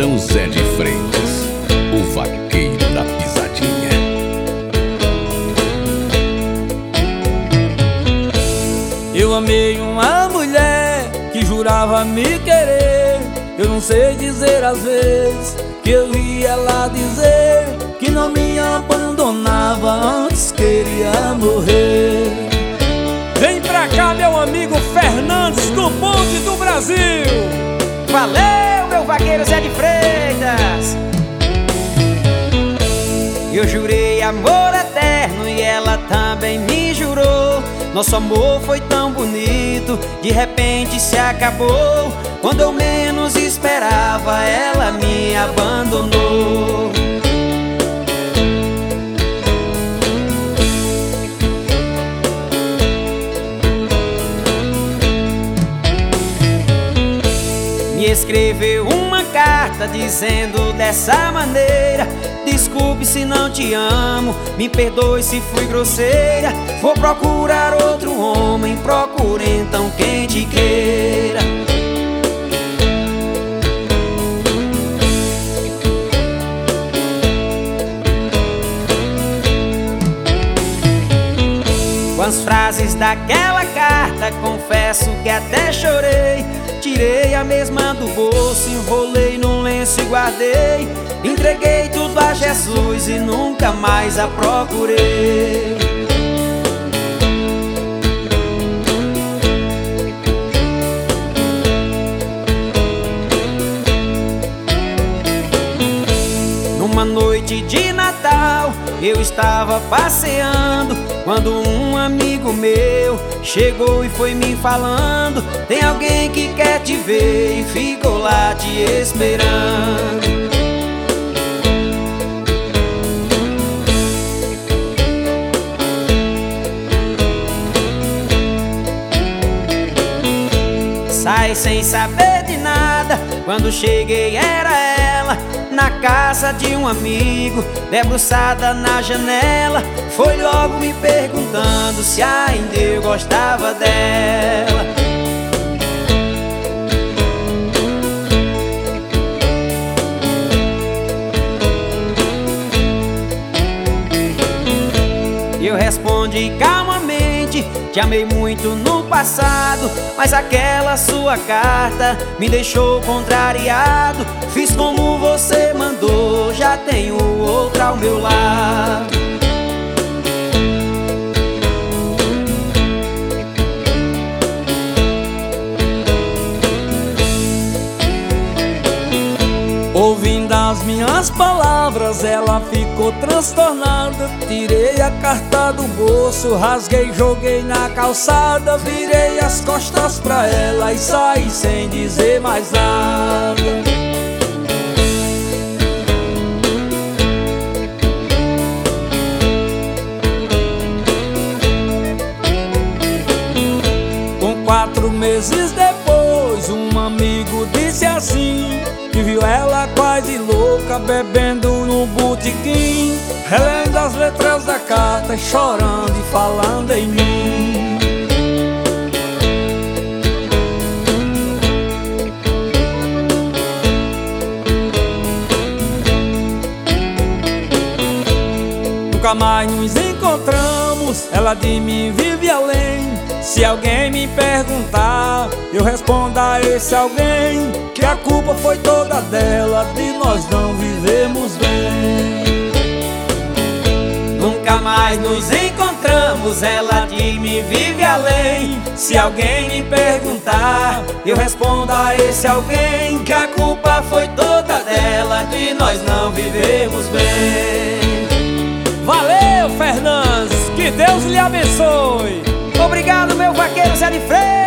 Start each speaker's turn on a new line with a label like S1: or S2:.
S1: São Zé de Freitas, o vaqueiro da pisadinha.
S2: Eu amei uma mulher que jurava me querer. Eu não sei dizer às vezes que eu vi ela dizer que não me abandonava, antes queria morrer. Vem pra cá, meu amigo Fernandes, do Bonde do Brasil.
S3: Valeu, meu vaqueiro Zé de Freitas. Eu jurei amor eterno e ela também me jurou. Nosso amor foi tão bonito, de repente se acabou. Quando eu menos esperava, ela me abandonou. Me escreveu uma carta dizendo dessa maneira: desculpe se não te amo, me perdoe se fui grosseira. Vou procurar outro homem, procure então quem te queira. Com as frases daquela carta, confesso que até chorei. Tirei a mesma do bolso, enrolei num lenço e guardei. Entreguei tudo a Jesus e nunca mais a procurei. Numa noite de Natal, eu estava passeando, quando um amigo meu chegou e foi me falando: tem alguém que quer te ver e ficou lá te esperando. Saí sem saber de nada, quando cheguei era ela, na casa de um amigo, debruçada na janela. Foi logo me perguntando se ainda eu gostava dela. Eu respondi calmamente: te amei muito no passado, mas aquela sua carta me deixou contrariado. Fiz como você mandou, já tenho outra ao meu lado.
S2: Ouvindo as minhas palavras, ela ficou transtornada. Tirei a carta do bolso, rasguei, joguei na calçada. Virei as costas pra ela e saí sem dizer mais nada. Com 4 meses depois, um amigo disse assim, que viu ela quase louca, bebendo no botequim, relendo as letras da carta, chorando e falando em mim. Nunca mais nos encontramos, ela de mim vive além. Se alguém me perguntar, eu respondo a esse alguém que a culpa foi toda dela, de nós não vivemos bem.
S3: Nunca mais nos encontramos, ela de mim vive além. Se alguém me perguntar, eu respondo a esse alguém que a culpa foi toda dela, de nós não vivemos bem.
S2: Valeu, Fernandes, que Deus lhe abençoe.
S3: Obrigado, meu vaqueiro Zé de Freitas.